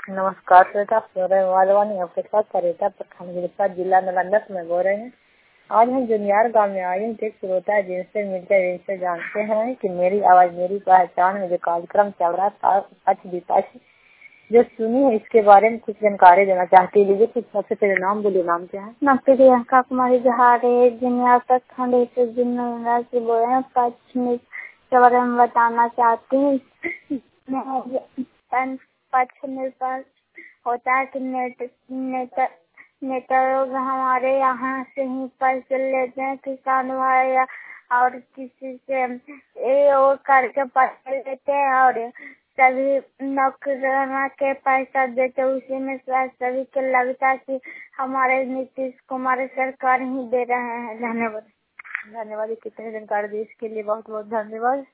नमस्कार श्वेता, वालवानी आपके साथ सरिता प्रखंड गिरफ्तार जिला नालंदा से मैं बोल रहे हैं। आज हम जुनियार गांव में आए हैं। एक श्रोता है जिनसे मिलकर इनसे जानते हैं कि मेरी आवाज मेरी पहचान में जो कार्यक्रम चल रहा था सच विपक्ष जो सुनी है इसके बारे में कुछ जानकारी देना चाहती है। लीजिए कुछ सबसे पहले नाम बोलिए। नाम क्या है? मैं प्रियंका कुमारी जहारे जुनियार प्रखंड से जिला से बोल रहे हैं। पश्चिमी के बारे में बताना चाहती हूँ। पश्चिमी पर होता है कि नेता हमारे यहाँ से ही पैसे लेते हैं किसान भाई और किसी से वो करके पैसे लेते हैं और सभी नौकराना के पैसा देते, उसी में सभी को लगता है कि हमारे नीतीश कुमार सरकार ही दे रहे हैं। धन्यवाद। कितनी जानकारी दी इसके लिए बहुत बहुत धन्यवाद।